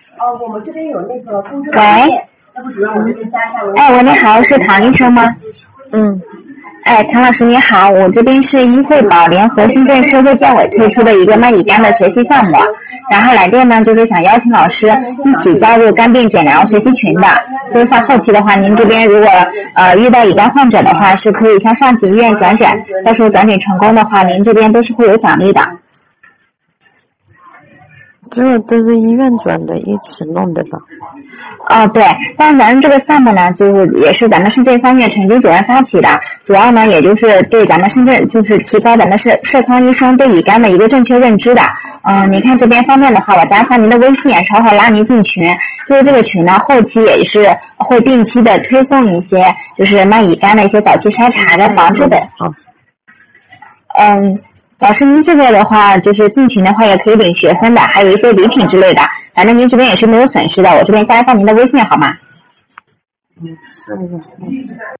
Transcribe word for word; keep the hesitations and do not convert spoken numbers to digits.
哦，我们这边有那个公证喂， 要不主任我这边加上了。 哎，喂，你好，是唐医生吗？ 嗯， 哎，唐老师你好，我这边是医惠宝联合深圳社会健委推出的一个麦乙肝的学习项目，然后来电呢就是想邀请老师一起加入肝病诊疗学习群的，所以像后期的话，您这边如果呃遇到乙肝患者的话，是可以向上级医院转诊，到时候转诊成功的话，您这边都是会有奖励的。 这个都是医院转的，一起弄的吧？ 哦，对，但咱们这个项目呢，就是也是咱们深圳方院陈经主任发起的，主要呢，也就是对咱们深圳就是提高咱们社社康医生对乙肝的一个正确认知的。嗯、呃，你看这边方面的话，我加上您的微信，稍后拉您进群。就是这个群呢，后期也是会定期的推送一些就是卖乙肝的一些早期筛查的防治的。 好。 嗯。老师，您这个的话，就是进群的话也可以领学分的，还有一些礼品之类的，反正您这边也是没有损失的。我这边加上您的微信好吗？ 嗯，是的。